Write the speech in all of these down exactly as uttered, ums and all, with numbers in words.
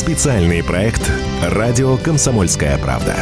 Специальный проект «Радио Комсомольская правда».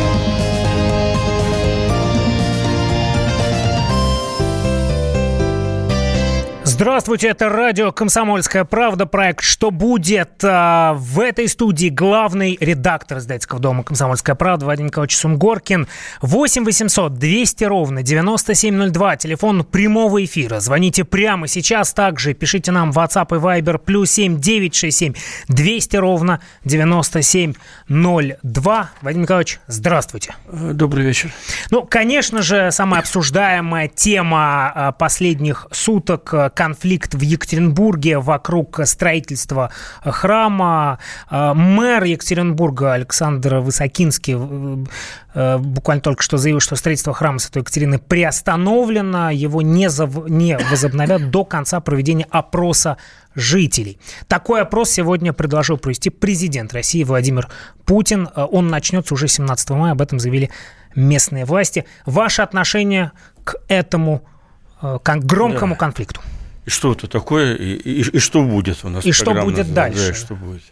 Здравствуйте, это радио «Комсомольская правда», проект «Что будет?». В этой студии главный редактор издательского дома «Комсомольская правда» Вадим Николаевич Сунгоркин. восемь восемьсот двести ровно девяносто семь ноль два, телефон прямого эфира. Звоните прямо сейчас, также пишите нам в WhatsApp и Viber плюс семь девятьсот шестьдесят семь двести ровно девяносто семь ноль два. Вадим Николаевич, здравствуйте. Добрый вечер. Ну, конечно же, самая обсуждаемая тема последних суток – конфликт в Екатеринбурге вокруг строительства храма. Мэр Екатеринбурга Александр Высокинский буквально только что заявил, что строительство храма Святой Екатерины приостановлено, его не, зав... не возобновят до конца проведения опроса жителей. Такой опрос сегодня предложил провести президент России Владимир Путин. Он начнется уже семнадцатого мая, об этом заявили местные власти. Ваше отношение к этому к громкому да. конфликту? И что это такое, и, и, и что будет у нас? И что будет дальше? Да, что будет.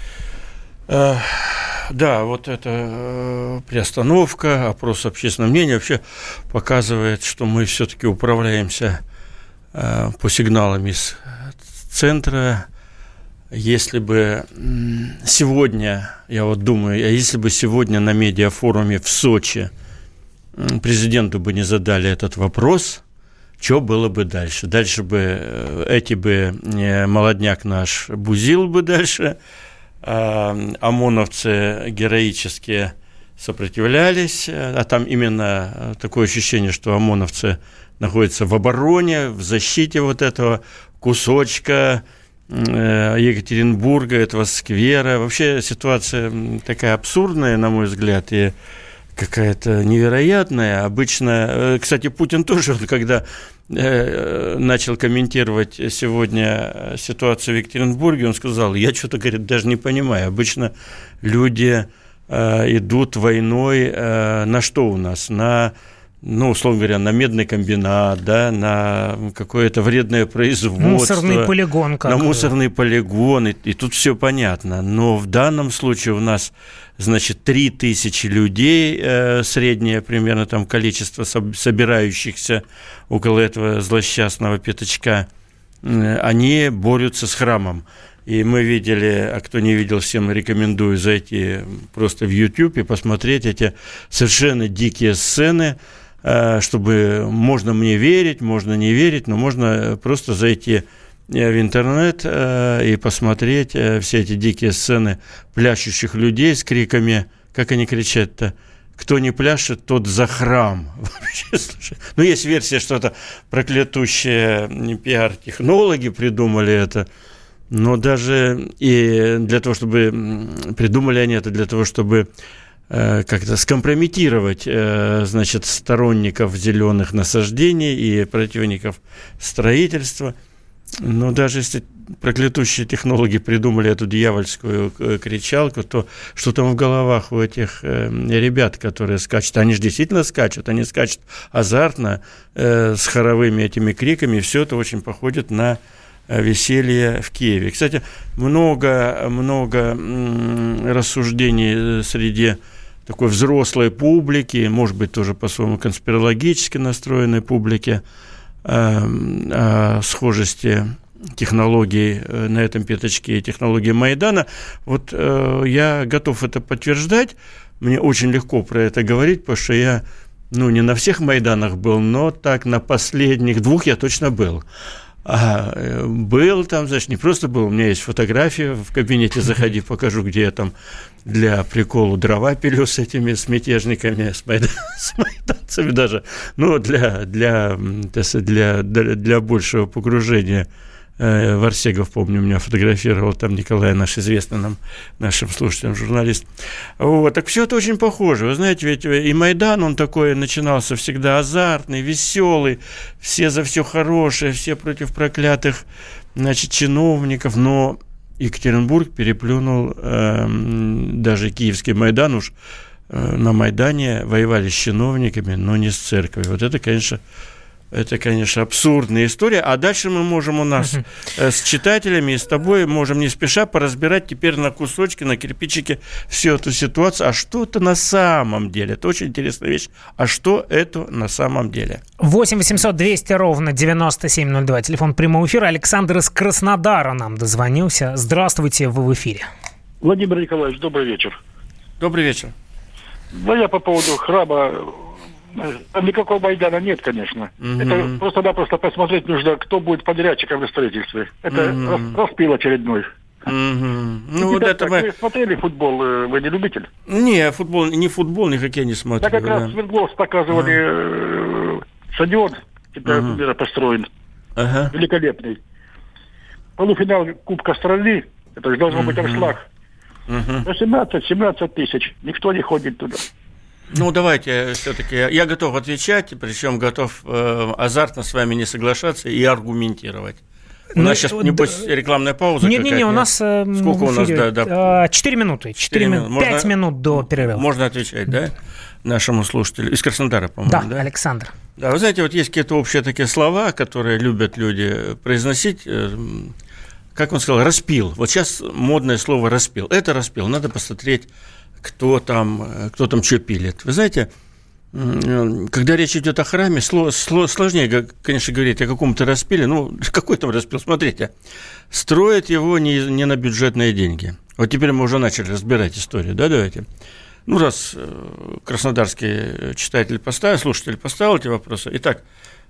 А, да, вот эта приостановка, опрос общественного мнения вообще показывает, что мы все-таки управляемся а, по сигналам из центра. Если бы сегодня, я вот думаю, а если бы сегодня на медиафоруме в Сочи президенту бы не задали этот вопрос, что было бы дальше? Дальше бы эти бы молодняк наш бузил бы дальше, а ОМОНовцы героически сопротивлялись, а там именно такое ощущение, что ОМОНовцы находятся в обороне, в защите вот этого кусочка Екатеринбурга, этого сквера. Вообще ситуация такая абсурдная, на мой взгляд, и какая-то невероятная. Обычно, кстати, Путин тоже, когда начал комментировать сегодня ситуацию в Екатеринбурге, он сказал, я что-то, говорит, даже не понимаю. Обычно люди идут войной на что у нас? На, ну, условно говоря, на медный комбинат, да, на какое-то вредное производство. Мусорный полигон. Как на мусорный полигон, и, и тут все понятно. Но в данном случае у нас, значит, три тысячи людей, э, среднее примерно там количество собирающихся около этого злосчастного пятачка, э, они борются с храмом. И мы видели, а кто не видел, всем рекомендую зайти просто в YouTube и посмотреть эти совершенно дикие сцены, э, чтобы можно мне верить, можно не верить, но можно просто зайти в интернет э, и посмотреть э, все эти дикие сцены пляшущих людей с криками, как они кричат-то, кто не пляшет, тот за храм. Вообще, слушай. Ну, есть версия, что это проклятущие пиар-технологи придумали это, но даже и для того, чтобы придумали они это, для того, чтобы э, как-то скомпрометировать, э, значит, сторонников зеленых насаждений и противников строительства. Но даже если проклятущие технологи придумали эту дьявольскую кричалку, то что там в головах у этих ребят, которые скачут? Они же действительно скачут, они скачут азартно, э, с хоровыми этими криками, и все это очень походит на веселье в Киеве. Кстати, много, много рассуждений среди такой взрослой публики, может быть, тоже по-своему конспирологически настроенной публики, о схожести технологий на этом пятачке и технологии Майдана. Вот э, я готов это подтверждать. Мне очень легко про это говорить, потому что я, ну, не на всех Майданах был, но так на последних двух я точно был. А был там, значит, не просто был, у меня есть фотография в кабинете, заходи, покажу, где я там для приколу дрова пилю с этими, с мятежниками, с, майдан, с майданцами даже, ну, для, для, для, для, для большего погружения. Варсегов, помню, меня фотографировал там Николай, наш известный нам, нашим слушателям журналист. Вот, так все это очень похоже. Вы знаете, ведь и Майдан, он такой начинался всегда азартный, веселый, все за все хорошее, все против проклятых, значит, чиновников, но Екатеринбург переплюнул э, даже киевский Майдан, уж э, на Майдане воевали с чиновниками, но не с церковью. Вот это, конечно, Это, конечно, абсурдная история. А дальше мы можем у нас uh-huh. с читателями и с тобой можем не спеша поразбирать теперь на кусочки, на кирпичики всю эту ситуацию. А что это на самом деле? Это очень интересная вещь. А что это на самом деле? восемь восемьсот двести ровно девяносто семь ноль два. Телефон прямого эфира. Александр из Краснодара нам дозвонился. Здравствуйте, вы в эфире. Владимир Николаевич, добрый вечер. Добрый вечер. Да я по поводу храма... Там никакого Майдана нет, конечно. Mm-hmm. Это просто-напросто посмотреть нужно, кто будет подрядчиком в строительстве. Это mm-hmm. распил очередной. Mm-hmm. Ну, вот это мы... Вы смотрели футбол, вы не любитель? Не, футбол, не футбол, ни хоккей не смотрю. Да, как да. раз Свердловск показывали uh-huh. стадион, чемпионата uh-huh. мира построен. Uh-huh. Великолепный. Полуфинал Кубка страны, это же должен uh-huh. быть обшлаг. Uh-huh. семнадцать-семнадцать тысяч. Никто не ходит туда. Ну, давайте все-таки. Я готов отвечать, причем готов э, азартно с вами не соглашаться и аргументировать. У ну, нас сейчас, небось, да, рекламная пауза не, какая-то? Не-не-не, у нас... Э, Сколько у нас? Да, да. четыре минуты. четыре минуты. пять минут до перерыва. Можно отвечать, да, нашему слушателю? Из Краснодара, по-моему, да? Да, Александр. Да, вы знаете, вот есть какие-то общие такие слова, которые любят люди произносить. Как он сказал, распил. Вот сейчас модное слово распил. Это распил. Надо посмотреть, кто там, кто там что пилит. Вы знаете, когда речь идет о храме, сложнее, конечно, говорить о каком-то распиле. Ну, какой там распил? Смотрите, строят его не, не на бюджетные деньги. Вот теперь мы уже начали разбирать историю, да, давайте. Ну, раз краснодарский читатель поставил, слушатель поставил эти вопросы. Итак,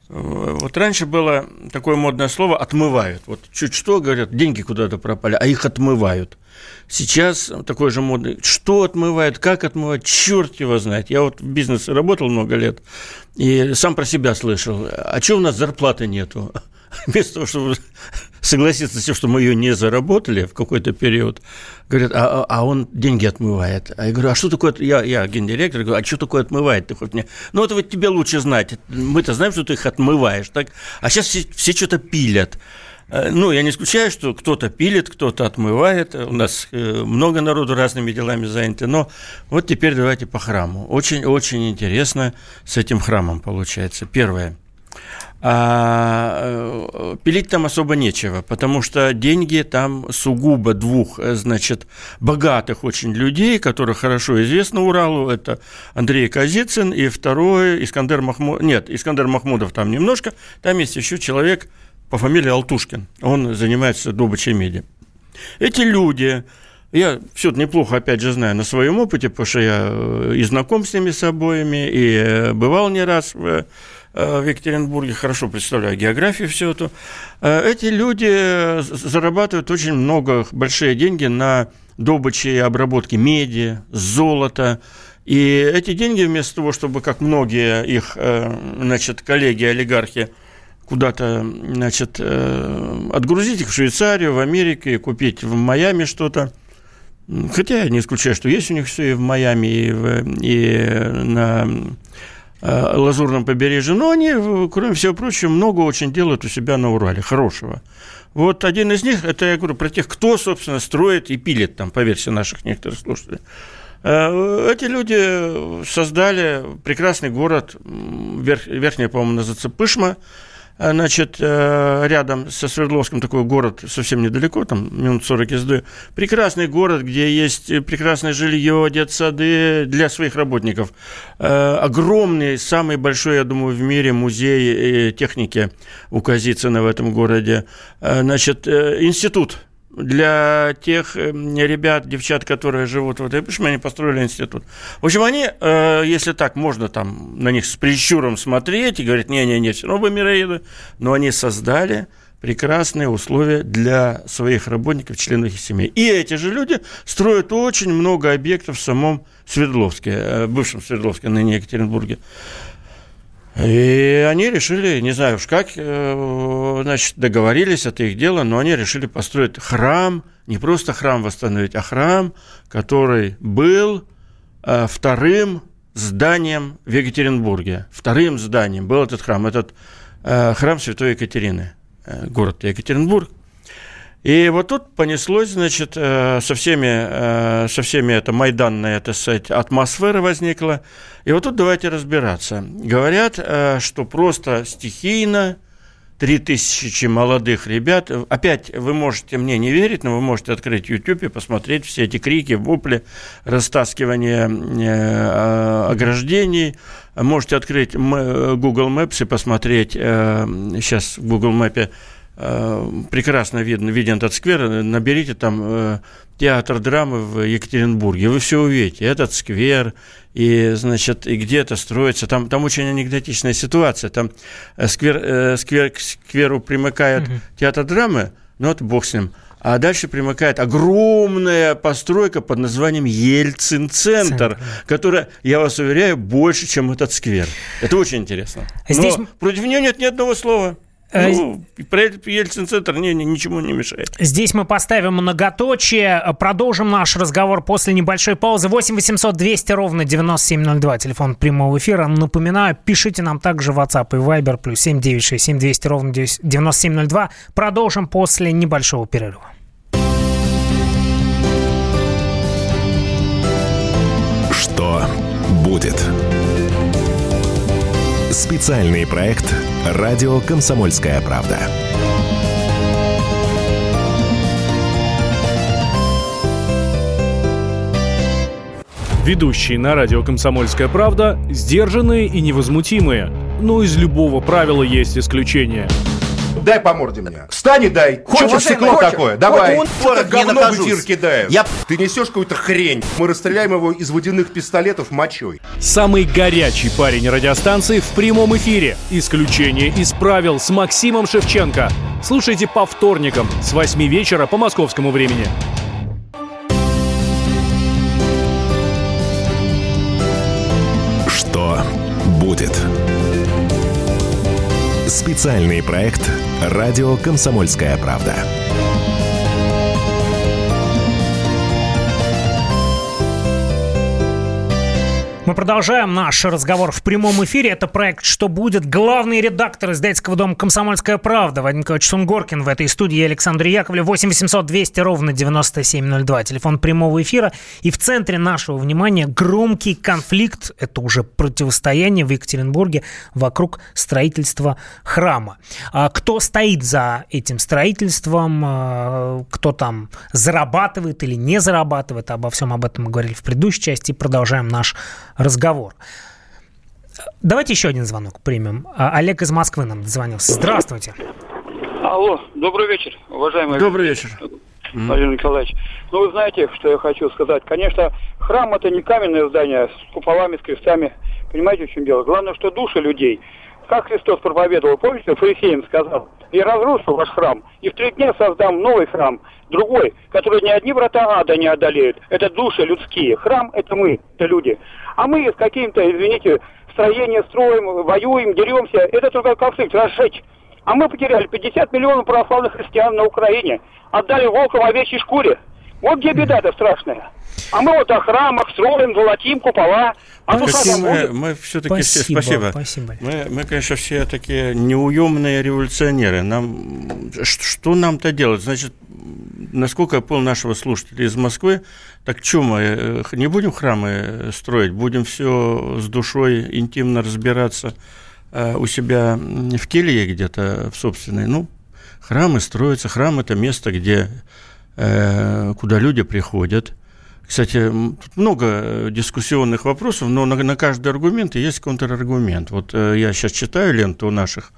вот раньше было такое модное слово «отмывают». Вот чуть что, говорят, деньги куда-то пропали, а их отмывают. Сейчас такое же модное. Что отмывают, как отмывают, черт его знает. Я вот в бизнесе работал много лет и сам про себя слышал. А что у нас зарплаты нету? Вместо того, чтобы согласиться с тем, что мы ее не заработали в какой-то период, говорят, а, а он деньги отмывает. А я говорю, а что такое, я, я гендиректор, говорю, а что такое отмывает? Ты хоть мне... Ну, это вот тебе лучше знать. Мы-то знаем, что ты их отмываешь. Так? А сейчас все, все что-то пилят. Ну, я не исключаю, что кто-то пилит, кто-то отмывает. У нас много народу разными делами заняты. Но вот теперь давайте по храму. Очень-очень интересно с этим храмом получается. Первое. А пилить там особо нечего, потому что деньги там сугубо двух, значит, богатых очень людей, которых хорошо известно Уралу, это Андрей Казицын и второй Искандер Махмудов, нет, Искандер Махмудов там немножко, там есть еще человек по фамилии Алтушкин, он занимается добычей меди. Эти люди, я все это неплохо, опять же, знаю на своем опыте, потому что я и знаком с ними с обоими, и бывал не раз в в Екатеринбурге, хорошо представляю географию всю эту. Эти люди зарабатывают очень много, большие деньги на добыче и обработке меди, золота. И эти деньги вместо того, чтобы, как многие их, значит, коллеги-олигархи, куда-то, значит, отгрузить их в Швейцарию, в Америку и купить в Майами что-то, хотя я не исключаю, что есть у них все и в Майами, и, в, и на Лазурном побережье, но они, кроме всего прочего, много очень делают у себя на Урале, хорошего. Вот один из них, это я говорю про тех, кто, собственно, строит и пилит там, по версии наших некоторых слушателей. Эти люди создали прекрасный город, верх, верхняя, по-моему, называется Пышма, значит, рядом со Свердловском, такой город совсем недалеко, там минут сорок езды. Прекрасный город, где есть прекрасное жилье, детсады для своих работников. Огромный, самый большой, я думаю, в мире музей техники у Казицына в этом городе. Значит, институт. Для тех ребят, девчат, которые живут в этой Пышме, они построили институт. В общем, они, если так, можно там на них с прищуром смотреть и говорить, не-не-не, все равно бы мироеды, но они создали прекрасные условия для своих работников, членов их семей. И эти же люди строят очень много объектов в самом Свердловске, бывшем Свердловске, ныне Екатеринбурге. И они решили, не знаю уж как, значит, договорились, это их дело, но они решили построить храм, не просто храм восстановить, а храм, который был вторым зданием в Екатеринбурге. Вторым зданием был этот храм, этот храм Святой Екатерины, город Екатеринбург. И вот тут понеслось, значит, со всеми, со всеми это майданная, так сказать, атмосфера возникла. И вот тут давайте разбираться. Говорят, что просто стихийно три тысячи молодых ребят. Опять, вы можете мне не верить, но вы можете открыть YouTube и посмотреть все эти крики, вопли, растаскивание ограждений. Можете открыть Google Maps и посмотреть, сейчас в Google Maps прекрасно видно, виден этот сквер, наберите там э, театр драмы в Екатеринбурге, вы все увидите, этот сквер, и, значит, и где это строится, там, там очень анекдотичная ситуация, там сквер, э, сквер, к скверу примыкает mm-hmm. театр драмы, ну, вот бог с ним, а дальше примыкает огромная постройка под названием Ельцин-центр, которая, я вас уверяю, больше, чем этот сквер. Это очень интересно. Здесь... Но против нее нет ни одного слова. Ну, про Ельцин-центр не, не, ничему не мешает. Здесь мы поставим многоточие. Продолжим наш разговор после небольшой паузы. восемь восемьсот двести ровно девяносто семь ноль два. Телефон прямого эфира. Напоминаю, пишите нам также в WhatsApp и Viber. Плюс семь девять шесть семь двести ровно девяносто семь ноль два. Продолжим после небольшого перерыва. Что будет? Специальный проект «Радио Комсомольская правда». Ведущие на радио «Комсомольская правда» сдержанные и невозмутимые. Но из любого правила есть исключение. Дай по морде мне. Встань и дай. Хочешь стекло хочешь? Такое? Давай. Вот что-то говно в эфир кидаешь. Я... Ты несешь какую-то хрень. Мы расстреляем его из водяных пистолетов мочой. Самый горячий парень радиостанции в прямом эфире. Исключение из правил с Максимом Шевченко. Слушайте по вторникам с восьми вечера по московскому времени. Что будет? Специальный проект «Радио Комсомольская правда». Мы продолжаем наш разговор в прямом эфире. Это проект «Что будет?». Главный редактор издательского дома «Комсомольская правда» Вадим Николаевич Сунгоркин. В этой студии Александр Яковлев. восемь восемьсот двести ровно девяносто семь ноль два. Телефон прямого эфира. И в центре нашего внимания громкий конфликт. Это уже противостояние в Екатеринбурге вокруг строительства храма. Кто стоит за этим строительством? Кто там зарабатывает или не зарабатывает? Обо всем об этом мы говорили в предыдущей части. И продолжаем наш разговор. Давайте еще один звонок примем. Олег из Москвы нам дозвонился. Здравствуйте. Алло, добрый вечер, уважаемый. Добрый вечер. Владимир Николаевич. Ну, вы знаете, что я хочу сказать. Конечно, храм — это не каменное здание с куполами, с крестами. Понимаете, в чем дело? Главное, что души людей. Как Христос проповедовал, помните, фарисеям сказал: «Я разрушу ваш храм, и в три дня создам новый храм, другой, который ни одни врата ада не одолеют». Это души людские. Храм — это мы, это люди. А мы с каким-то, извините, строение строим, воюем, деремся. Это только конфликт, разжечь. А мы потеряли пятьдесят миллионов православных христиан на Украине. Отдали волкам в овечьей шкуре. Вот где беда-то страшная. А мы вот о храмах строим, золотим купола. А мы, мы все-таки спасибо, все, спасибо. спасибо. Мы, мы, конечно, все такие неуемные революционеры. Нам, что нам-то делать? Значит, насколько я понял нашего слушателя из Москвы, так что мы не будем храмы строить, будем все с душой интимно разбираться у себя в келье где-то в собственной. Ну, храмы строятся. Храм – это место, где, куда люди приходят. Кстати, много дискуссионных вопросов, но на, на каждый аргумент есть контраргумент. Вот я сейчас читаю ленту у наших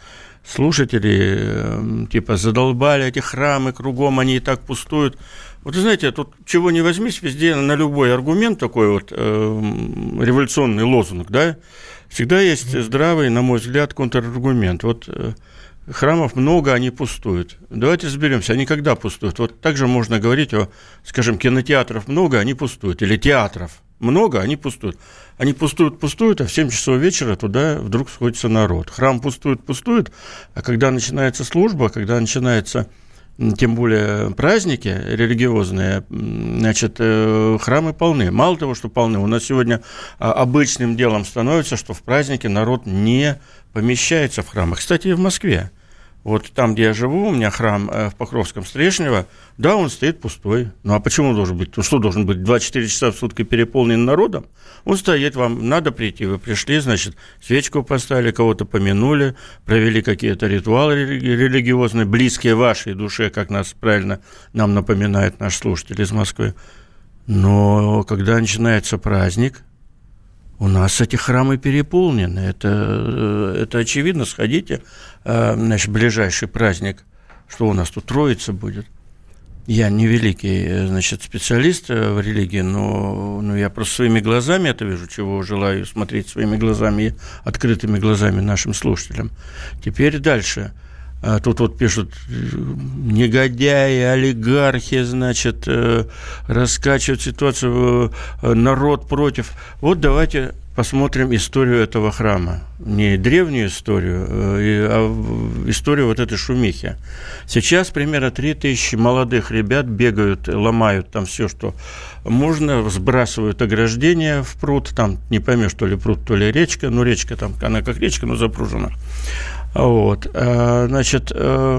слушателей, типа задолбали эти храмы кругом, они и так пустуют. Вот вы знаете, тут чего не возьмись, везде на любой аргумент такой вот э, революционный лозунг, да, всегда есть здравый, на мой взгляд, контраргумент. Вот э, храмов много, они пустуют. Давайте разберемся, они когда пустуют? Вот также можно говорить о, скажем, кинотеатров много, они пустуют, или театров много, они пустуют. Они пустуют, пустуют, а в семь часов вечера туда вдруг сходится народ. Храм пустует, пустует, а когда начинается служба, когда начинается, тем более праздники религиозные, значит, храмы полны. Мало того, что полны, у нас сегодня обычным делом становится, что в праздники народ не помещается в храмах. Кстати, и в Москве. Вот там, где я живу, у меня храм в Покровском Стрешнево, да, он стоит пустой. Ну, а почему он должен быть? Ну, что должен быть? двадцать четыре часа в сутки переполнен народом? Он стоит, вам надо прийти. Вы пришли, значит, свечку поставили, кого-то помянули, провели какие-то ритуалы религиозные, близкие вашей душе, как нас правильно нам напоминает наш слушатель из Москвы. Но когда начинается праздник, у нас эти храмы переполнены. Это, это очевидно. Сходите, значит, ближайший праздник, что у нас тут Троица будет. Я не великий, значит, специалист в религии, но, но я просто своими глазами это вижу, чего желаю смотреть своими глазами и открытыми глазами нашим слушателям. Теперь дальше. Тут вот пишут, негодяи, олигархи, значит, раскачивают ситуацию, народ против. Вот давайте посмотрим историю этого храма. Не древнюю историю, а историю вот этой шумихи. Сейчас примерно три тысячи молодых ребят бегают, ломают там все, что можно, сбрасывают ограждения в пруд, там не поймешь, то ли пруд, то ли речка, ну речка там, она как речка, но запружена. Вот, значит,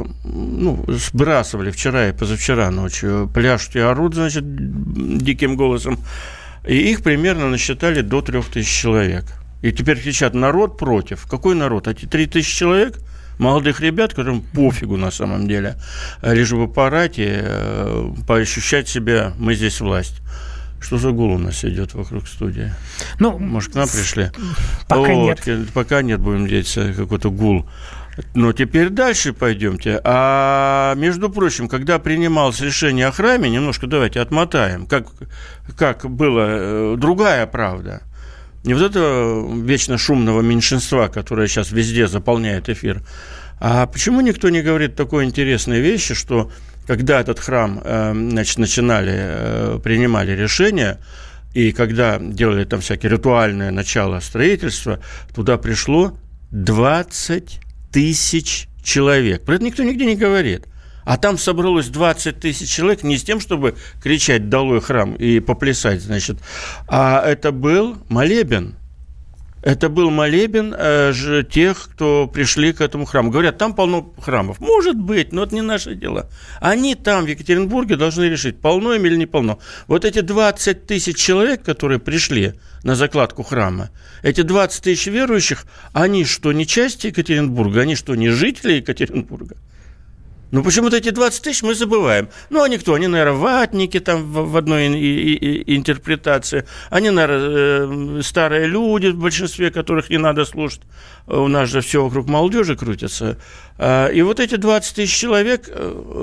ну, сбрасывали вчера и позавчера ночью, пляшут и орут, значит, диким голосом, и их примерно насчитали до трех тысяч человек. И теперь кричат: народ против. Какой народ? Эти три тысячи человек? Молодых ребят, которым пофигу на самом деле, лишь бы поорать и поощущать себя, мы здесь власть. Что за гул у нас идет вокруг студии? Ну, может, к нам пришли? Пока вот, нет. Пока нет, будем надеяться, какой-то гул. Но теперь дальше пойдемте. А между прочим, когда принималось решение о храме, немножко давайте отмотаем, как, как была другая правда. Не вот это вечно шумного меньшинства, которое сейчас везде заполняет эфир. А почему никто не говорит такой интересной вещи, что когда этот храм, значит, начинали, принимали решения, и когда делали там всякие ритуальное начало строительства, туда пришло двадцать тысяч человек. Про это никто нигде не говорит. А там собралось двадцать тысяч человек не с тем, чтобы кричать «долой храм» и поплясать, значит, а это был молебен. Это был молебен э, же тех, кто пришли к этому храму. Говорят, там полно храмов. Может быть, но это не наше дело. Они там, в Екатеринбурге, должны решить, полно им или не полно. Вот эти двадцать тысяч человек, которые пришли на закладку храма, эти двадцать тысяч верующих, они что, не часть Екатеринбурга? Они что, не жители Екатеринбурга? Ну, почему-то эти двадцать тысяч мы забываем. Ну, они кто? Они, наверное, ватники там в одной и, и, и интерпретации. Они, наверное, старые люди, в большинстве которых не надо слушать. У нас же все вокруг молодежи крутится. И вот эти двадцать тысяч человек,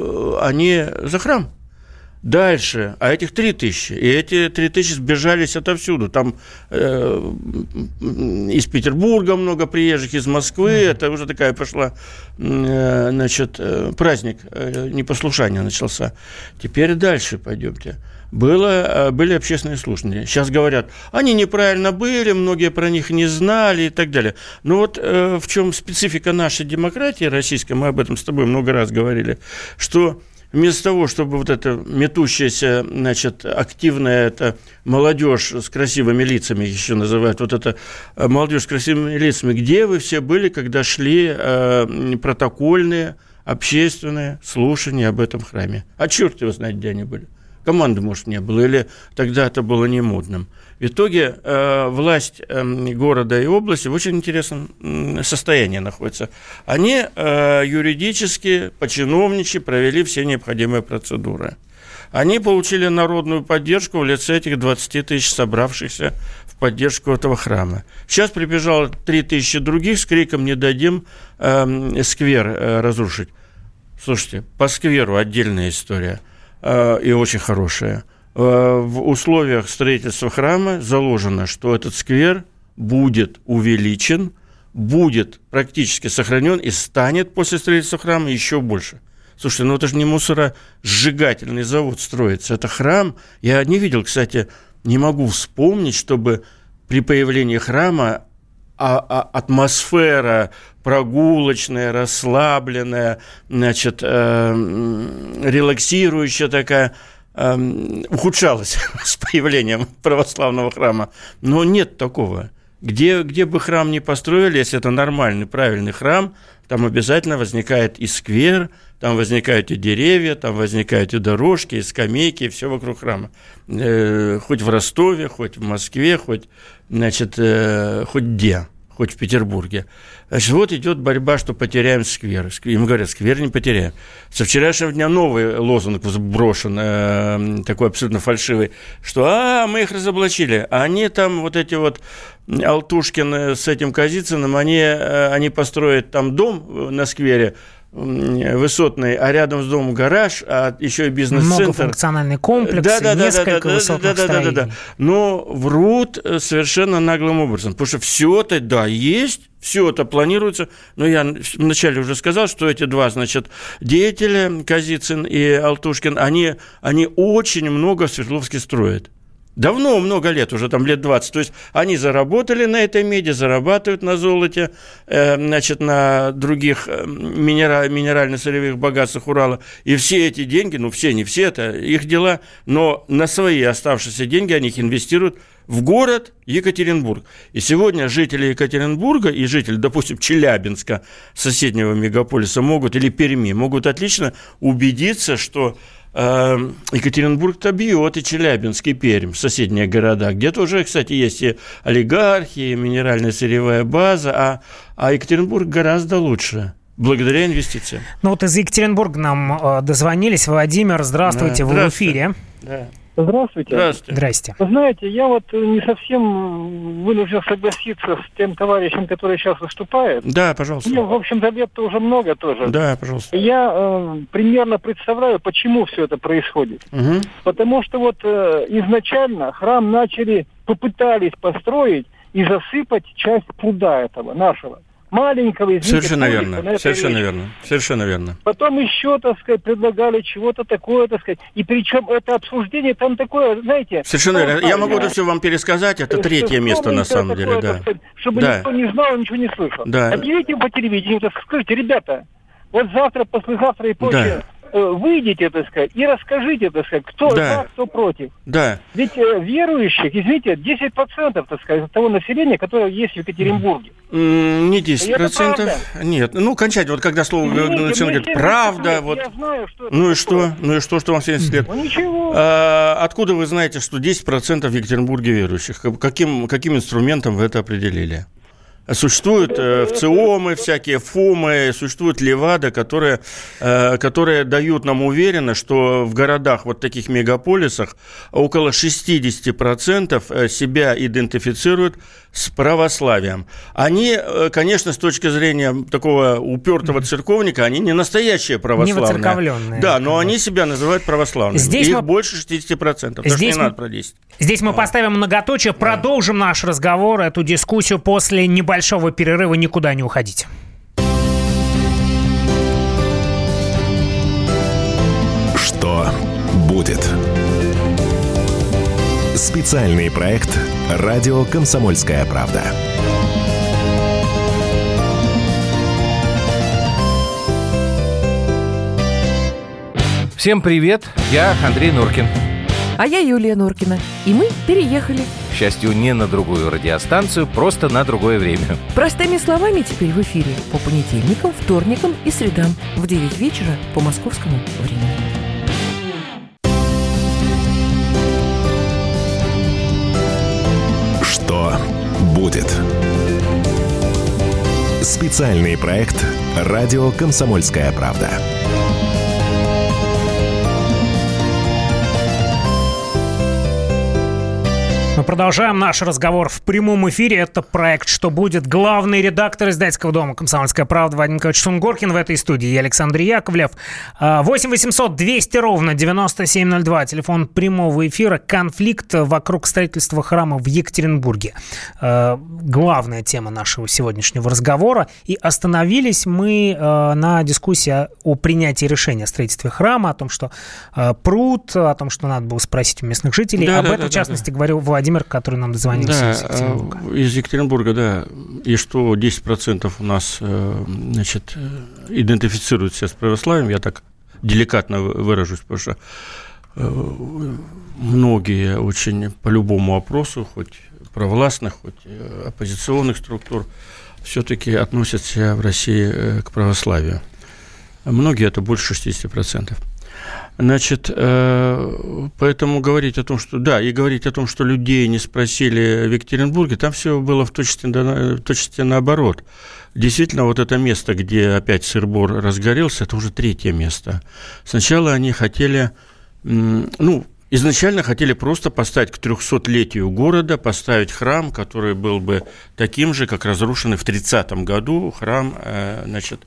они за храм. Дальше, а этих три тысячи, и эти три тысячи сбежались отовсюду, там э, из Петербурга много приезжих, из Москвы, mm-hmm. это уже такая пошла, э, значит, праздник э, непослушания начался. Теперь дальше пойдемте. Было, были общественные слушания. Сейчас говорят, они неправильно были, многие про них не знали и так далее. Но вот э, в чем специфика нашей демократии российской, мы об этом с тобой много раз говорили, что вместо того, чтобы вот эта метущаяся, значит, активная эта молодежь с красивыми лицами, еще называют, вот эта молодежь с красивыми лицами, где вы все были, когда шли э, протокольные, общественные слушания об этом храме? А черт его знает, где они были. Команды, может, не было, или тогда это было не модным. В итоге э, власть э, города и области в очень интересном э, состоянии находится. Они э, юридически, по-чиновничьи провели все необходимые процедуры. Они получили народную поддержку в лице этих двадцати тысяч собравшихся в поддержку этого храма. Сейчас прибежало три тысячи других с криком «Не дадим э, сквер э, разрушить». Слушайте, по скверу отдельная история. И очень хорошая. В условиях строительства храма заложено, что этот сквер будет увеличен, будет практически сохранен и станет после строительства храма еще больше. Слушайте, ну это же не мусоросжигательный завод строится, это храм. Я не видел, кстати, не могу вспомнить, чтобы при появлении храма а, а, атмосфера прогулочная, расслабленная, значит, э, релаксирующая такая, э, ухудшалась с появлением православного храма. Но нет такого. Где, где бы храм ни построили, если это нормальный, правильный храм, там обязательно возникает и сквер, там возникают и деревья, там возникают и дорожки, и скамейки, и все вокруг храма. Э, хоть в Ростове, хоть в Москве, хоть, значит, э, хоть где, хоть в Петербурге. Значит, вот идет борьба, что потеряем сквер. Им говорят, сквер не потеряем. Со вчерашнего дня новый лозунг брошен, э, такой абсолютно фальшивый, что «а, мы их разоблачили». А они там, вот эти вот Алтушкин с этим Казицыным, они, они построят там дом на сквере, высотный, а рядом с домом гараж, а еще и бизнес-центр. Многофункциональный комплекс, да, да, несколько да, да, высотных да, да, строений. Да, да, да. Но врут совершенно наглым образом, потому что все это, да, есть, все это планируется, но я вначале уже сказал, что эти два, значит, деятеля, Казицын и Алтушкин, они, они очень много в Свердловске строят. Давно, много лет, уже там лет двадцать. То есть они заработали на этой меди, зарабатывают на золоте, э, значит, на других минера, минерально-солевых богатствах Урала. И все эти деньги, ну все, не все, это их дела, но на свои оставшиеся деньги они их инвестируют в город Екатеринбург. И сегодня жители Екатеринбурга и жители, допустим, Челябинска, соседнего мегаполиса, могут, или Перми, могут отлично убедиться, что Екатеринбург-то бьет и Челябинск, и Пермь, соседние города, где тоже, кстати, есть и олигархи, и минеральная сырьевая база, а, а Екатеринбург гораздо лучше. Благодаря инвестициям. Ну вот из Екатеринбурга нам э, дозвонились. Владимир, здравствуйте, да, вы в эфире. Да. Здравствуйте. Здравствуйте. Здрасте. Вы знаете, я вот не совсем вынужден согласиться с тем товарищем, который сейчас выступает. Да, пожалуйста. Мне, в общем-то, лет-то уже много тоже. Да, пожалуйста. Я э, примерно представляю, почему все это происходит. Угу. Потому что вот э, изначально храм начали, попытались построить и засыпать часть пруда этого, нашего. Маленького, извините. Совершенно верно, совершенно верно, совершенно верно. Потом еще, так сказать, предлагали чего-то такое, так сказать, и причем это обсуждение там такое, знаете... Совершенно верно, я могу это все вам пересказать, это третье место на самом деле, да. Сказать, чтобы да. никто не знал, ничего не слышал. Да. Объявите по телевидению, так скажите, ребята, вот завтра, послезавтра и прочее... Да. Выйдите, так сказать, и расскажите, так сказать, кто да. за, кто против. Да. Ведь э, верующих, извините, десять процентов, так сказать, от того населения, которое есть в Екатеринбурге. Mm, не десять процентов. Нет. Ну, кончать, вот когда слово начинает говорить правда, вот. Я знаю, что ну и что? Ну и что, что вам семьдесят лет? Ну ничего. А, откуда вы знаете, что десять процентов в Екатеринбурге верующих? Каким, каким инструментом вы это определили? Существуют э, ВЦИОМы, всякие ФОМы, существуют Левада, которые, э, которые дают нам уверенность, что в городах, вот таких мегаполисах, около шестьдесят процентов себя идентифицируют с православием. Они, э, конечно, с точки зрения такого упертого церковника, они не настоящие православные. Не воцерковленные. Да, но они себя называют православными. Здесь Их мы... больше шестьдесят процентов, так здесь что не мы... надо про десять. Здесь мы поставим многоточие, продолжим наш разговор, эту дискуссию после небольшого перерыва. Никуда не уходите. Что будет? Специальный проект «Радио Комсомольская правда». Всем привет, я Андрей Нуркин. А я Юлия Нуркина. И мы переехали. К счастью, не на другую радиостанцию, просто на другое время. Простыми словами теперь в эфире по понедельникам, вторникам и средам в девять вечера по московскому времени. Что будет? Специальный проект «Радио Комсомольская правда». Мы продолжаем наш разговор в прямом эфире. Это проект «Что будет?». Главный редактор издательского дома «Комсомольская правда» Вадим Николаевич Сунгоркин в этой студии. Я Александр Яковлев. восемь восемьсот двести ровно девяносто семь ноль два. Телефон прямого эфира. Конфликт вокруг строительства храма в Екатеринбурге. Главная тема нашего сегодняшнего разговора. И остановились мы на дискуссии о принятии решения о строительстве храма, о том, что пруд, о том, что надо было спросить у местных жителей. Да, Об да, этом, да, в частности, да. говорил Владимир, который нам дозвонился да, из Екатеринбурга. Из Екатеринбурга, да. И что десять процентов у нас, значит, идентифицируют себя с православием, я так деликатно выражусь, потому что многие очень по любому вопросу, хоть провластных, хоть оппозиционных структур, все-таки относятся в России к православию. Многие, это больше шестьдесят процентов. Значит, поэтому говорить о том, что... Да, и говорить о том, что людей не спросили в Екатеринбурге, там все было в точности, в точности наоборот. Действительно, вот это место, где опять сыр-бор разгорелся, это уже третье место. Сначала они хотели... Ну, изначально хотели просто поставить к трехсотлетию города, поставить храм, который был бы таким же, как разрушенный в тридцатом году храм, значит,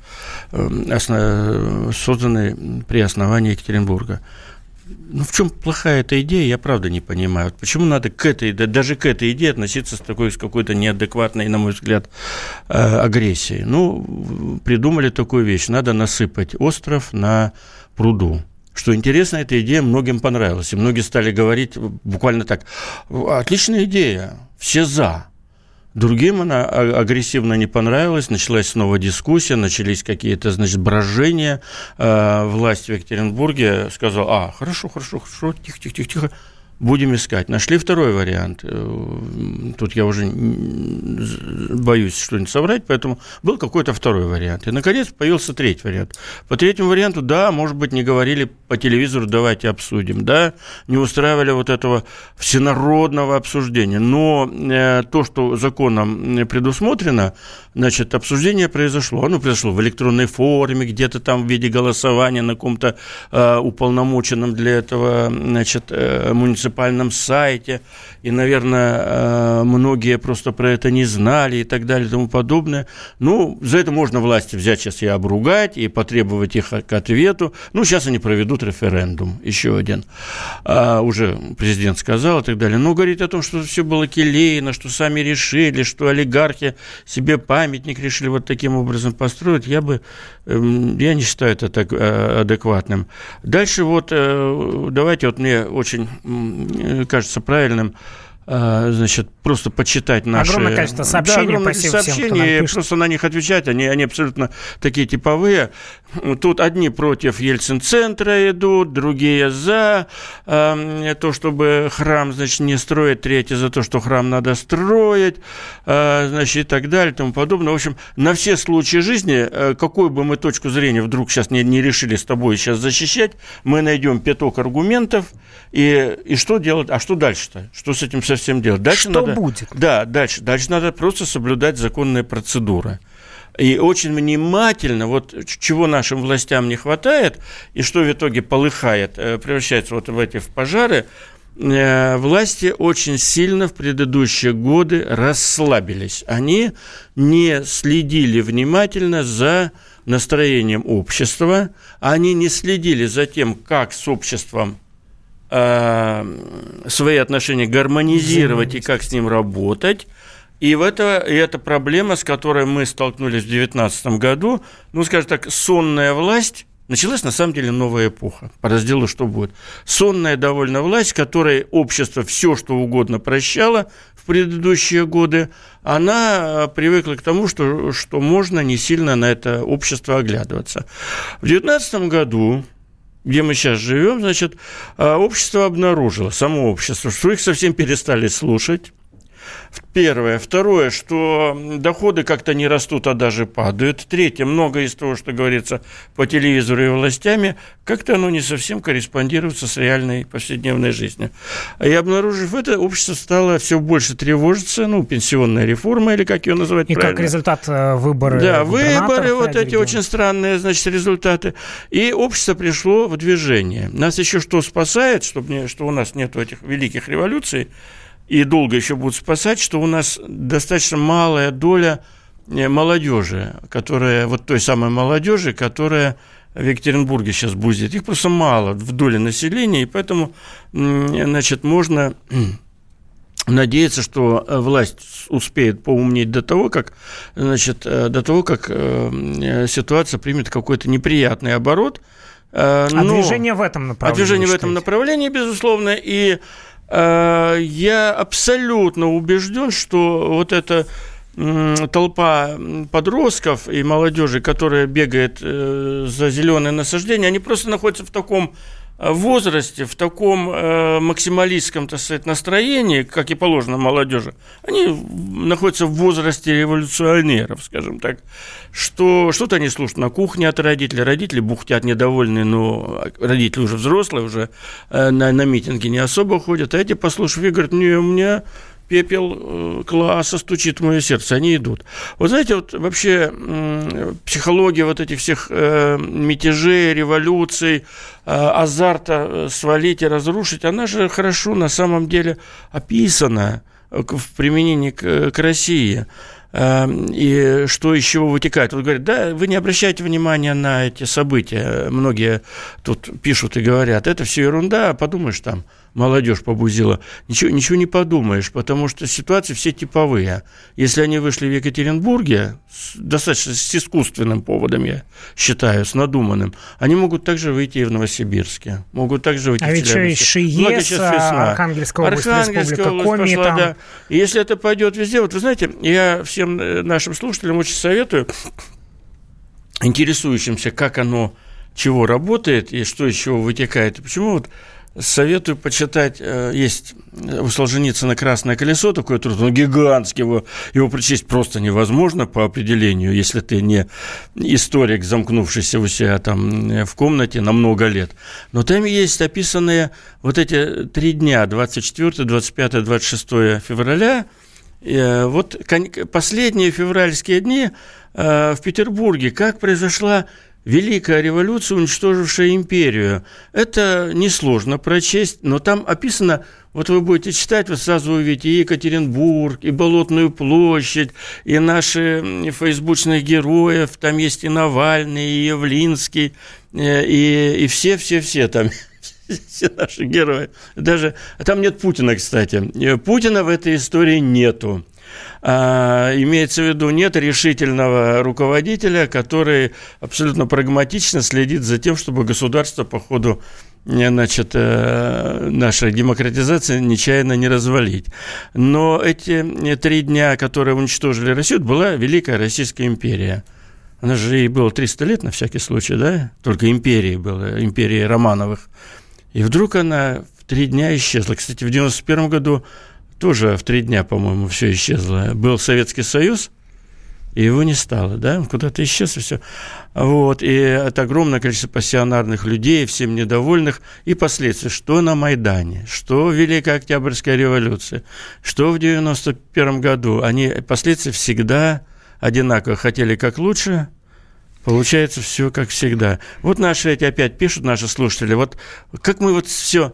созданный при основании Екатеринбурга. Ну, в чем плохая эта идея, я правда не понимаю. Почему надо к этой, даже к этой идее относиться с такой, с какой-то неадекватной, на мой взгляд, агрессией? Ну, придумали такую вещь. Надо насыпать остров на пруду. Что интересно, эта идея многим понравилась. И многие стали говорить буквально так: отличная идея, все за. Другим она агрессивно не понравилась, началась снова дискуссия, начались какие-то, значит, брожения. Власть в Екатеринбурге сказала: а, хорошо, хорошо, хорошо, тихо, тихо, тихо, тихо. Будем искать. Нашли второй вариант. Тут я уже боюсь что-нибудь соврать, поэтому был какой-то второй вариант. И, наконец, появился третий вариант. По третьему варианту, да, может быть, не говорили по телевизору, давайте обсудим, да, не устраивали вот этого всенародного обсуждения. Но то, что законом предусмотрено, значит, обсуждение произошло. Оно произошло в электронной форме, где-то там в виде голосования на каком-то э, уполномоченном для этого, значит, э, муниципальном сайте, и, наверное, многие просто про это не знали и так далее и тому подобное. Ну, за это можно власти взять сейчас и обругать, и потребовать их к ответу. Ну, сейчас они проведут референдум, еще один. А, уже президент сказал и так далее. Но говорить о том, что все было келейно, что сами решили, что олигархи себе памятник решили вот таким образом построить, я бы, я не считаю это так адекватным. Дальше вот, давайте, вот мне очень кажется правильным, значит, просто почитать наши... Огромное количество сообщений. Да, огромное количество сообщений, просто на них отвечать, они, они абсолютно такие типовые. Тут одни против Ельцин-центра идут, другие за э, то, чтобы храм, значит, не строить, третьи за то, что храм надо строить, э, значит, и так далее, и тому подобное. В общем, на все случаи жизни, э, какую бы мы точку зрения вдруг сейчас не, не решили с тобой сейчас защищать, мы найдем пяток аргументов, и, и что делать? А что дальше-то? Что с этим совсем делать? Дальше что надо, будет? Да, дальше, дальше надо просто соблюдать законные процедуры. И очень внимательно, вот чего нашим властям не хватает, и что в итоге полыхает, превращается вот в эти в пожары, власти очень сильно в предыдущие годы расслабились. Они не следили внимательно за настроением общества, они не следили за тем, как с обществом свои отношения гармонизировать и как с ним работать. И, в это, и это проблема, с которой мы столкнулись в две тысячи девятнадцатом году. Ну, скажем так, сонная власть. Началась, на самом деле, новая эпоха. По разделу «Что будет?». Сонная довольно власть, которой общество все, что угодно прощало в предыдущие годы, она привыкла к тому, что, что можно не сильно на это общество оглядываться. В две тысячи девятнадцатом году, где мы сейчас живем, значит, общество обнаружило, само общество, что их совсем перестали слушать. Первое. Второе, что доходы как-то не растут, а даже падают. Третье. Многое из того, что говорится по телевизору и властями, как-то оно не совсем корреспондируется с реальной повседневной жизнью. И обнаружив это, общество стало все больше тревожиться, ну, пенсионная реформа, или как ее называть и правильно. И как результат выборы. Да, выборы, вот эти очень странные, значит, результаты. И общество пришло в движение. Нас еще что спасает, чтобы не, что у нас нет этих великих революций, и долго еще будут спасать, что у нас достаточно малая доля молодежи, которая, вот той самой молодежи, которая в Екатеринбурге сейчас будет. Их просто мало в доле населения, и поэтому, значит, можно надеяться, что власть успеет поумнеть до того, как, значит, до того, как ситуация примет какой-то неприятный оборот. А Но, движение в этом направлении? А движение в этом направлении, безусловно, и я абсолютно убежден, что вот эта толпа подростков и молодежи, которая бегает за зеленые насаждения, они просто находятся в таком возрасте, в таком э, максималистском, так сказать, настроении, как и положено молодежи, они находятся в возрасте революционеров, скажем так, что что-то они слушают на кухне от родителей, родители бухтят недовольны, но родители уже взрослые, уже э, на, на митинги не особо ходят, а эти, послушав, и говорят, не, у меня... пепел класса стучит в мое сердце, они идут. Вот знаете, вот вообще психология вот этих всех мятежей, революций, азарта свалить и разрушить, она же хорошо на самом деле описана в применении к, к России. И что из чего вытекает. Вот говорят, да, вы не обращайте внимания на эти события. Многие тут пишут и говорят, это все ерунда, подумаешь, там молодежь побузила. Ничего, ничего не подумаешь, потому что ситуации все типовые. Если они вышли в Екатеринбурге, с, достаточно с искусственным поводом, я считаю, с надуманным, они могут также выйти и в Новосибирске, могут также выйти а в Челябинске. А ведь еще и ШИЕС, Архангельская область, Республика Коми. Пошла, да. И если это пойдет везде, вот вы знаете, я всем нашим слушателям очень советую, интересующимся, как оно, чего работает и что из чего вытекает, и почему вот советую почитать, есть у Солженицына «Красное колесо», такой труд, он гигантский, его, его прочесть просто невозможно по определению, если ты не историк, замкнувшийся у себя там в комнате на много лет. Но там есть описанные вот эти три дня, двадцать четвёртое, двадцать пятое, двадцать шестое февраля, вот последние февральские дни в Петербурге, как произошла Великая революция, уничтожившая империю. Это несложно прочесть, но там описано, вот вы будете читать, вы сразу увидите и Екатеринбург, и Болотную площадь, и наши фейсбучных героев, там есть и Навальный, и Явлинский, и, и все-все-все там, все наши герои. Даже, там нет Путина, кстати. Путина в этой истории нету. А, имеется в виду, нет решительного руководителя, который абсолютно прагматично следит за тем, чтобы государство по ходу, значит, нашей демократизации нечаянно не развалить. Но эти три дня, которые уничтожили Россию, была Великая Российская империя. Она же ей было триста лет, на всякий случай, да? Только империи была, империи Романовых. И вдруг она в три дня исчезла. Кстати, в девяносто первом году тоже в три дня, по-моему, все исчезло. Был Советский Союз, и его не стало, да? Он куда-то исчез, и все. Вот. И это огромное количество пассионарных людей, всем недовольных. И последствия, что на Майдане, что в Великой Октябрьской революции, что в девяносто первом году. Они, последствия всегда одинаково. Хотели как лучше, получается все как всегда. Вот наши эти опять пишут, наши слушатели, вот как мы вот все...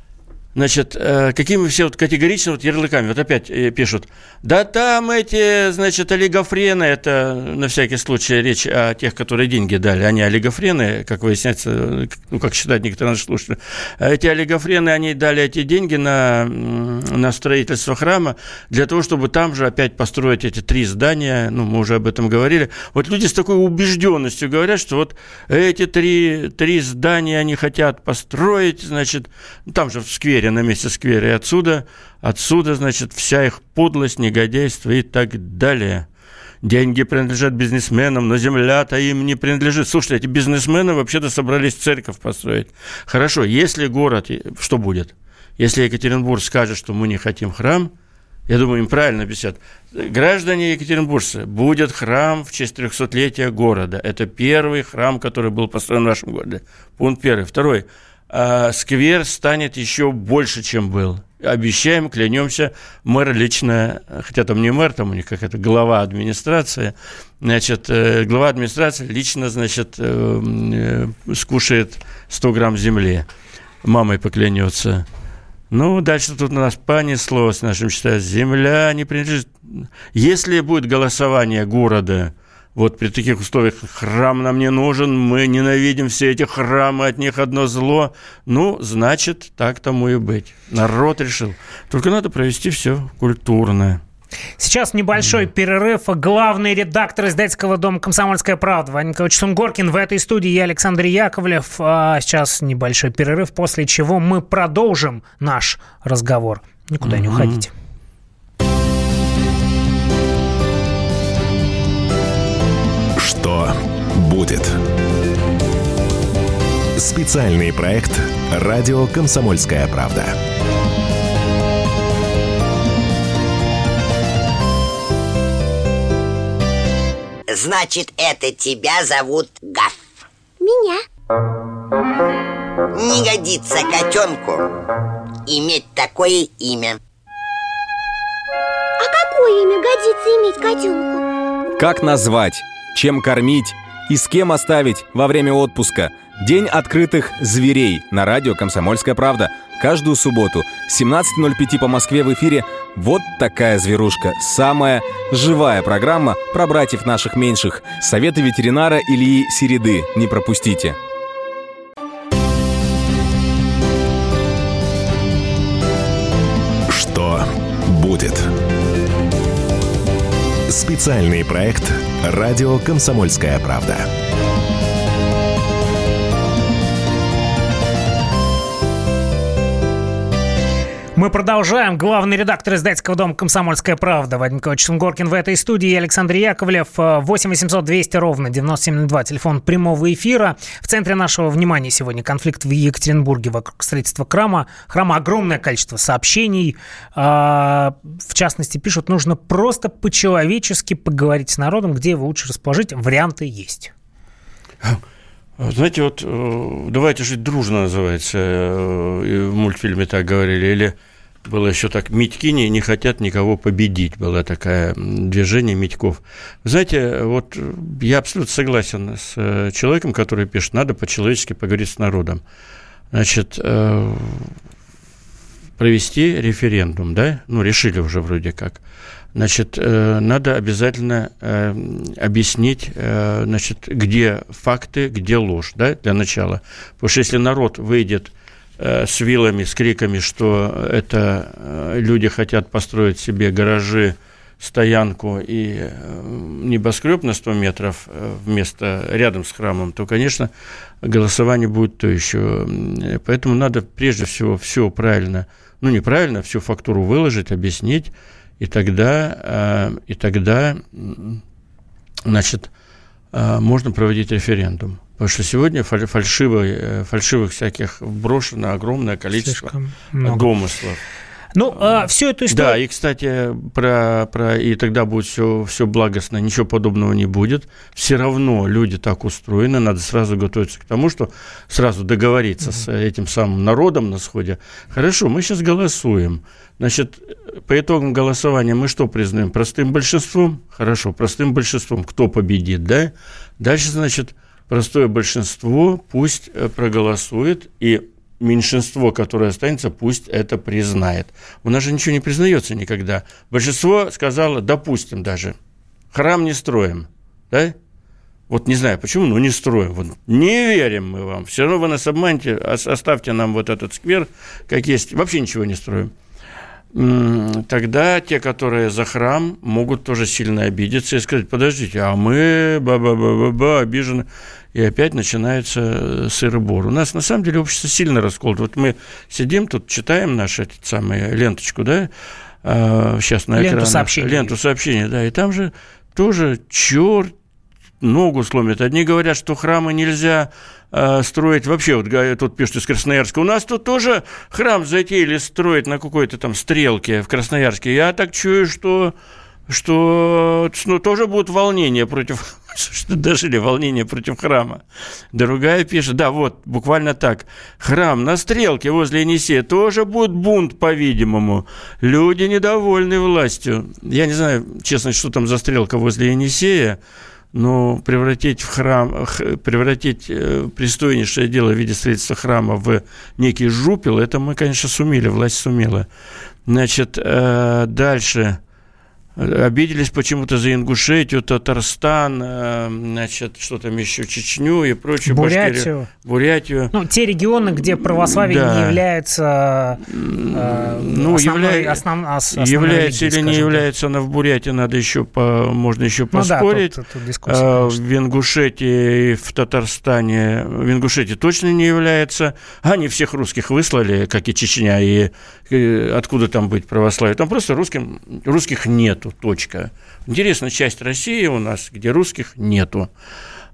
Значит, какие мы все вот категорично вот ярлыками, вот опять пишут, да там эти, значит, олигофрены, это на всякий случай речь о тех, которые деньги дали, они олигофрены, как выясняется, ну, как считают некоторые наши слушатели, эти олигофрены, они дали эти деньги на, на строительство храма для того, чтобы там же опять построить эти три здания, ну, мы уже об этом говорили. Вот люди с такой убежденностью говорят, что вот эти три, три здания они хотят построить, значит, там же в сквере, на месте сквера, и отсюда, отсюда, значит, вся их подлость, негодяйство и так далее. Деньги принадлежат бизнесменам, но земля-то им не принадлежит. Слушайте, эти бизнесмены вообще-то собрались церковь построить. Хорошо, если город, что будет? Если Екатеринбург скажет, что мы не хотим храм, я думаю, им правильно объяснят. Граждане екатеринбуржцы, будет храм в честь трехсотлетия города. Это первый храм, который был построен в нашем городе. Пункт первый. Второй. А сквер станет еще больше, чем был. Обещаем, клянемся, мэр лично, хотя там не мэр, там у них какая-то глава администрации, значит, глава администрации лично, значит, скушает сто грамм земли, мамой поклянется. Ну, дальше тут у нас понеслось, нашим считают, земля не принадлежит. Если будет голосование города, вот при таких условиях храм нам не нужен, мы ненавидим все эти храмы, от них одно зло. Ну, значит, так тому и быть. Народ решил. Только надо провести все культурно. Сейчас небольшой mm. перерыв. Главный редактор издательского дома «Комсомольская правда» Ваня Николаевич Сунгоркин. В этой студии я, Александр Яковлев. А сейчас небольшой перерыв, после чего мы продолжим наш разговор. Никуда mm-hmm. не уходите. Что будет? Специальный проект «Радио Комсомольская правда». Значит, это тебя зовут Гав? Меня. Не годится котенку иметь такое имя. А какое имя годится иметь котенку? Как назвать, чем кормить и с кем оставить во время отпуска? День открытых зверей на радио «Комсомольская правда». Каждую субботу с семнадцати ноль пять по Москве в эфире «Вот такая зверушка». Самая живая программа про братьев наших меньших. Советы ветеринара Ильи Середы. Не пропустите. Что будет? Специальный проект «Радио Комсомольская правда». Мы продолжаем. Главный редактор издательского дома «Комсомольская правда» Вадим Николаевич Сунгоркин в этой студии. Я Александр Яковлев. восемь восемьсот двести ровно девяносто семь ноль два. Телефон прямого эфира. В центре нашего внимания сегодня конфликт в Екатеринбурге вокруг строительства храма. Храма огромное количество сообщений. В частности, пишут, нужно просто по-человечески поговорить с народом, где его лучше расположить. Варианты есть. Знаете, вот «Давайте жить дружно» называется, в мультфильме так говорили, или было еще так, «Митькини не хотят никого победить», было такое движение Митьков. Знаете, вот я абсолютно согласен с человеком, который пишет, надо по-человечески поговорить с народом. Значит, провести референдум, да, ну, решили уже вроде как. Значит, надо обязательно объяснить, значит, где факты, где ложь, да, для начала. Потому что если народ выйдет с вилами, с криками, что это люди хотят построить себе гаражи, стоянку и небоскреб на сто метров вместо рядом с храмом, то, конечно, голосование будет то еще. Поэтому надо прежде всего все правильно, ну, неправильно, всю фактуру выложить, объяснить, и тогда, и тогда, значит, можно проводить референдум. Потому что сегодня фальшивых, фальшивых всяких брошено огромное количество домыслов. Ну, а, всю эту историю... Да, и, кстати, про, про, и тогда будет все, все благостно, ничего подобного не будет. Все равно люди так устроены, надо сразу готовиться к тому, что сразу договориться mm-hmm. с этим самым народом на сходе. Хорошо, мы сейчас голосуем. Значит, по итогам голосования мы что признаем? Простым большинством? Хорошо, простым большинством. Кто победит, да? Дальше, значит, простое большинство пусть проголосует, и меньшинство, которое останется, пусть это признает. У нас же ничего не признается никогда. Большинство сказало, допустим даже, храм не строим, да? Вот не знаю почему, но не строим. Вот, не верим мы вам. Все равно вы нас обманете, оставьте нам вот этот сквер, как есть. Вообще ничего не строим. Тогда те, которые за храм, могут тоже сильно обидеться и сказать, подождите, а мы ба-ба-ба-ба-ба обижены. И опять начинается сыр-бор. У нас, на самом деле, общество сильно расколото. Вот мы сидим тут, читаем нашу самую ленточку, да, сейчас на экране. Ленту сообщений. Ленту сообщений, да, и там же тоже черт ногу сломит. Одни говорят, что храмы нельзя э, строить. Вообще, вот тут пишут из Красноярска, у нас тут тоже храм затеяли строить на какой-то там стрелке в Красноярске. Я так чую, что, что ну, тоже будут волнения против... Что дожили волнения против храма. Другая пишет, да, вот, буквально так. Храм на стрелке возле Енисея тоже будет бунт, по-видимому. Люди недовольны властью. Я не знаю, честно, что там за стрелка возле Енисея, но превратить в храм, превратить пристойнейшее дело в виде строительства храма в некий жупел, это мы, конечно, сумели, власть сумела. Значит, дальше... Обиделись почему-то за Ингушетию, Татарстан, значит, что там еще, Чечню и прочую Бурятию. Башкирию, Бурятию. Ну, те регионы, где православие да. не является э, ну, основной, явля... основ... основной является религией, или не является она в Бурятии, надо еще по... можно еще поспорить. Ну, да, тут, тут дискуссия, а, в Ингушетии, в Татарстане, в Ингушетии точно не является. Они всех русских выслали, как и Чечня, и, и откуда там быть православие? Там просто русским... русских нету. Точка. Интересная часть России у нас, где русских нету.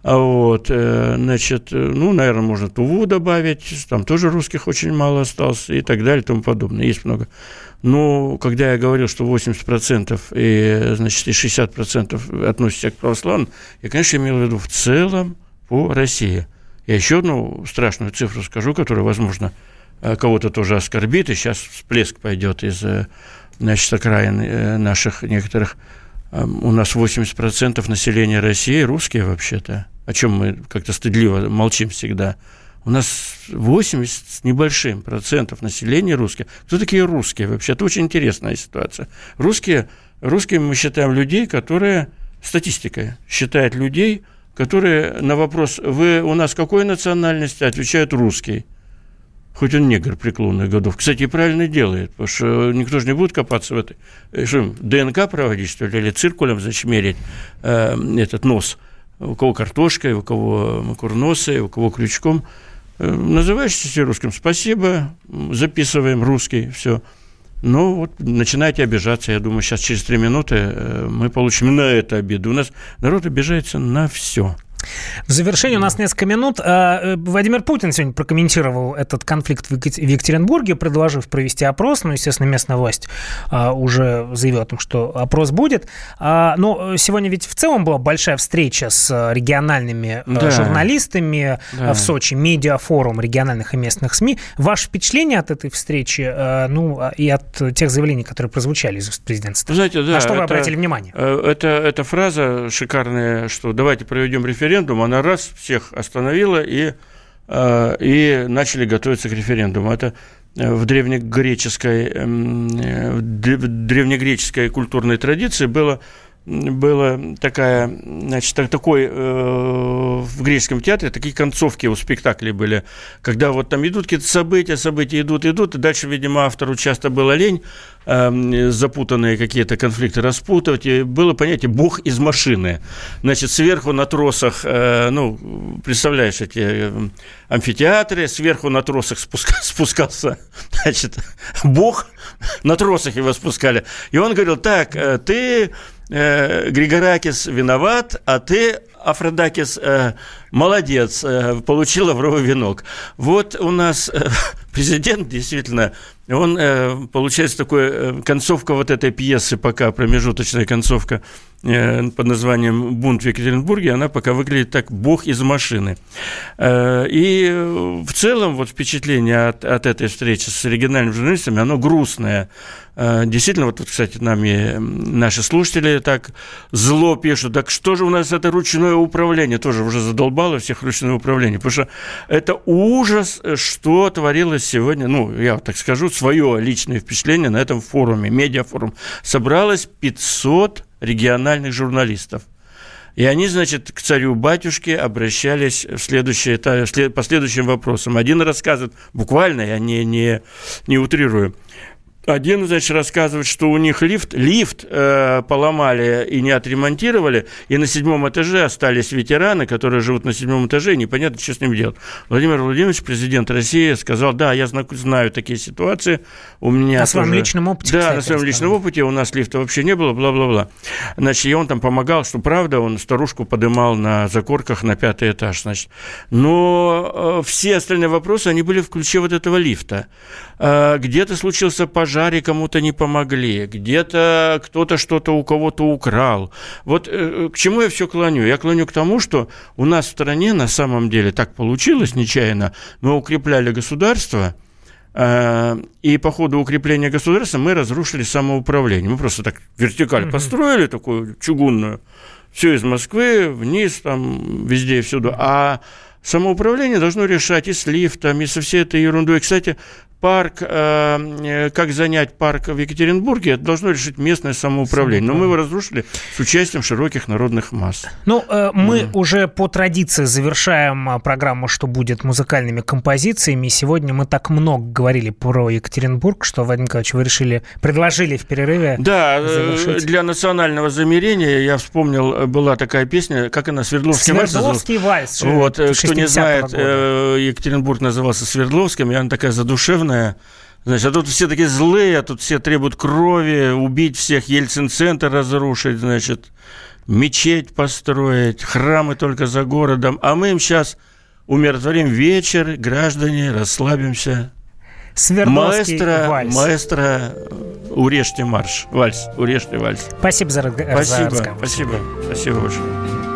Вот, значит, ну, наверное, можно Туву добавить, там тоже русских очень мало осталось и так далее и тому подобное, есть много. Но когда я говорил, что восемьдесят процентов и, значит, и шестьдесят процентов относятся к православным, я, конечно, имел в виду в целом по России. Я еще одну страшную цифру скажу, которая, возможно, кого-то тоже оскорбит, и сейчас всплеск пойдет из, значит, окраин наших некоторых. У нас восемьдесят процентов населения России русские вообще-то, о чем мы как-то стыдливо молчим всегда. У нас восемьдесят с небольшим процентов населения русские. Кто такие русские вообще? Это очень интересная ситуация. Русские, русскими мы считаем людей, которые, статистика считает людей, которые на вопрос «Вы у нас какой национальности?» отвечают «русский». Хоть он негр преклонных годов. Кстати, и правильно делает, потому что никто же не будет копаться в этой... Что, ДНК проводить, что ли, или циркулем зачмерить э, этот нос? У кого картошкой, у кого курносой, у кого крючком. Э, называешь себя русским, спасибо, записываем русский, все. Ну, вот начинаете обижаться. Я думаю, сейчас через три минуты э, мы получим на это обиду. У нас народ обижается на все. В завершении у нас несколько минут. Владимир Путин сегодня прокомментировал этот конфликт в Екатеринбурге, предложив провести опрос. Ну, естественно, местная власть уже заявила о том, что опрос будет. Но сегодня ведь в целом была большая встреча с региональными да. журналистами да. в Сочи, медиафорум региональных и местных СМИ. Ваше впечатление от этой встречи, ну, и от тех заявлений, которые прозвучали из президентства? Знаете, да, на что вы это, обратили внимание? Это, это фраза шикарная, что давайте проведем референдум. Она раз всех остановила, и, э, и начали готовиться к референдуму. Это в древнегреческой, э, в древнегреческой культурной традиции было, была такая, значит, такой, э, в греческом театре такие концовки у спектаклей были, когда вот там идут какие-то события, события идут, идут, и дальше, видимо, автору часто было лень э, запутанные какие-то конфликты распутывать, и было понятие «бог из машины». Значит, сверху на тросах, э, ну, представляешь, эти э, амфитеатры, сверху на тросах спуска, спускался, значит, бог, на тросах его спускали, и он говорил: так, э, ты... Григоракис виноват, а ты, Афродакис, э, молодец, э, получил лавровый венок. Вот у нас э, президент, действительно, он, э, получается, такой, э, концовка вот этой пьесы, пока промежуточная концовка э, под названием «Бунт в Екатеринбурге», она пока выглядит так: «Бог из машины». Э, и в целом вот впечатление от, от этой встречи с региональными журналистами, оно грустное. Э, действительно, вот, кстати, нами наши слушатели так зло пишут: так что же у нас это ручное управление? Тоже уже задолбало всех ручное управление, потому что это ужас, что творилось сегодня, ну, я так скажу, свое личное впечатление на этом форуме, медиафорум. Собралось пятьсот региональных журналистов. И они, значит, к царю-батюшке обращались в следующее, по следующим вопросам. Один рассказывает, буквально, я не, не, не утрирую, один, значит, рассказывает, что у них лифт, лифт э, поломали и не отремонтировали, и на седьмом этаже остались ветераны, которые живут на седьмом этаже, и непонятно, что с ним делать. Владимир Владимирович, президент России, сказал: да, я знаю такие ситуации, у меня на тоже... своем личном опыте. Да, кстати, на своем личном опыте, у нас лифта вообще не было, бла-бла-бла. Значит, и он там помогал, что правда, он старушку подымал на закорках на пятый этаж, значит. Но э, все остальные вопросы, они были в ключе вот этого лифта. Э, где-то случился пожар, и кому-то не помогли, где-то кто-то что-то у кого-то украл. Вот э, к чему я все клоню? Я клоню к тому, что у нас в стране на самом деле так получилось нечаянно, мы укрепляли государство, э, и по ходу укрепления государства мы разрушили самоуправление. Мы просто так вертикаль mm-hmm. построили, такую чугунную, все из Москвы, вниз, там, везде и всюду, а самоуправление должно решать и с лифтом, и со всей этой ерундой. Кстати, парк, э, как занять парк в Екатеринбурге, это должно решить местное самоуправление. Но мы его разрушили с участием широких народных масс. Ну, э, мы mm. уже по традиции завершаем программу «Что будет» музыкальными композициями. Сегодня мы так много говорили про Екатеринбург, что, Владимир Николаевич, вы решили, предложили в перерыве Да, завершить. Для национального замерения я вспомнил, была такая песня, как она, «Свердловский вальс». Свердловский вальс. Вот, кто не знает, года. Екатеринбург назывался Свердловским, и она такая задушевная. Значит, а тут все такие злые, а тут все требуют крови, убить всех, Ельцин-центр разрушить, значит. мечеть построить, храмы только за городом, а мы им сейчас умиротворим вечер, граждане, расслабимся. Свердловский маэстро, вальс. Маэстро, урежьте марш, вальс, урежьте вальс. Спасибо за, разго- спасибо, за разговор. Спасибо, спасибо большое.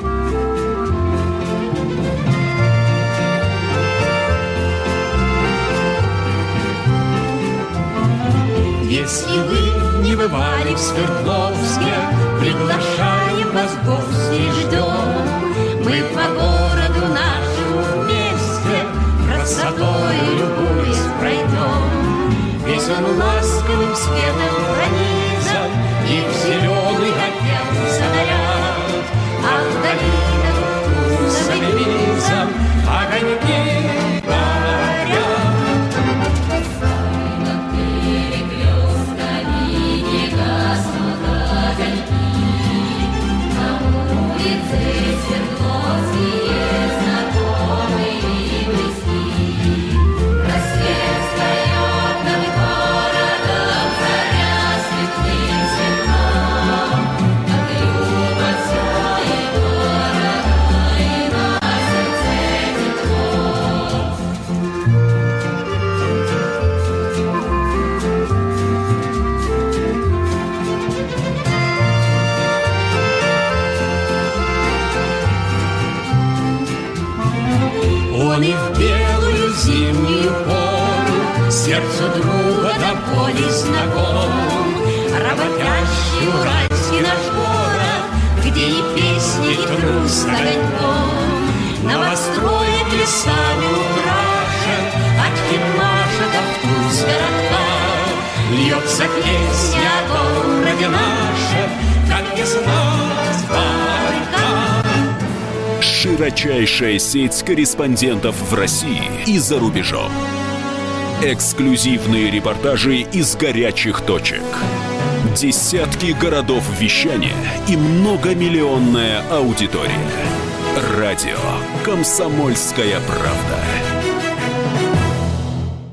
Если вы не бывали в Свердловске, приглашаем вас в гости, ждем. Мы по городу нашему вместе красотой любуясь пройдем. Весь он ласковым светом пронизан, и в зеленый оделся наряд, а в долинах вкусом и визом огоньки горят. Он и в белую зимнюю пору сердцу друга до боли знаком. Работящий уральский наш город, где и песни, и трус огоньком. Новостроек лесами украшен, от Химаша до вкус городка. Льется песня о городе нашем, как весна с барка. Широчайшая сеть корреспондентов в России и за рубежом. Эксклюзивные репортажи из горячих точек. Десятки городов вещания и многомиллионная аудитория. Радио «Комсомольская правда».